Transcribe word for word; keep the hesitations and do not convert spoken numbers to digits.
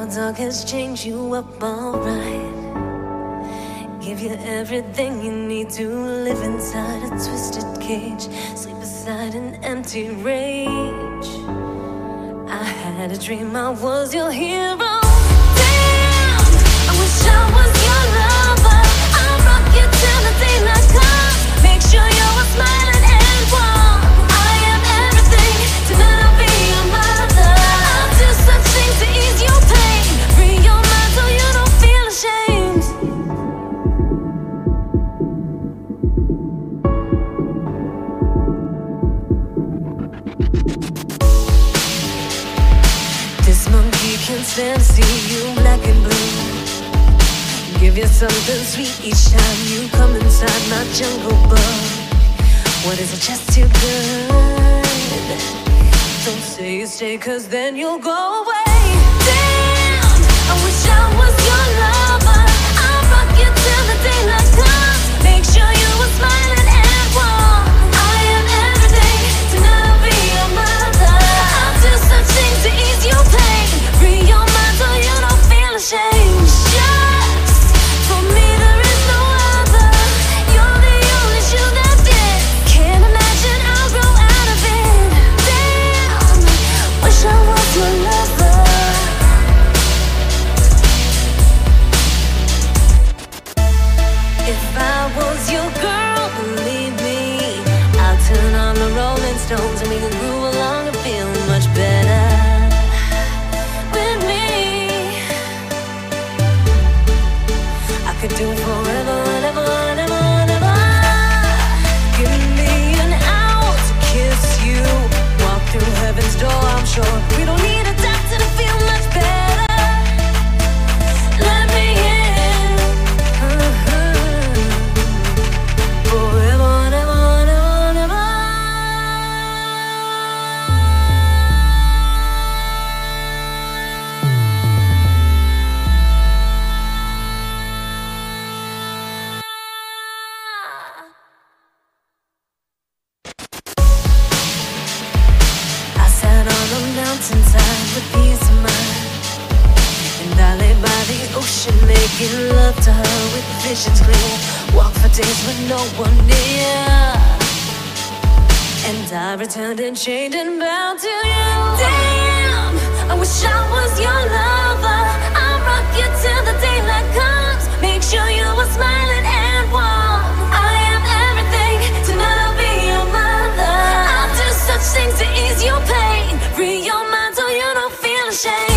dog has changed you up alright. Give you everything you need to live inside a twisted cage. Sleep beside an empty rage. I had a dream I was your hero. Damn, I wish I was your lover. I'll rock you till the daylight comes. Make sure you're smiling and warm. I am everything, tonight I'll be your mother. I'll do such things to ease your pain. Free your mind so you don't feel ashamed. This monkey can't stand to see you black and blue. Give you something sweet each time you come inside my jungle bug. What is it, just too good? Don't say you stay, cause then you'll go away. Damn, I wish I was your lover. I'll rock you till the daylight comes. Make sure you were smiling and warm. I am everything, tonight I'll be your mother. I'll do such things to ease your pain. Free your mind so you don't feel ashamed. Just for me there is no other. You're the only shoe that fits. Can't imagine I'll grow out of it. Damn, wish I was your lover. If I was your girl, believe me, I'll turn on the Rolling Stones and we can groove along and feel much better with me. I could do forever, whatever, whatever, whatever. Give me an hour to kiss you. Walk through heaven's door, I'm sure. We don't need a doctor to feel much better. Let me in. Uh-huh. Forever, whatever, whatever, whatever. I sat on a mountainside with peace of mind, and I lay by the ocean making love to her with visions clear. Walk for days with no one near, and I returned and changed and bowed to you. Damn, I wish I was your lover. I'll rock you till the daylight comes. Make sure you were smiling and warm. I am everything, tonight I'll be your mother. I'll do such things to ease your pain. Free your mind so you don't feel ashamed.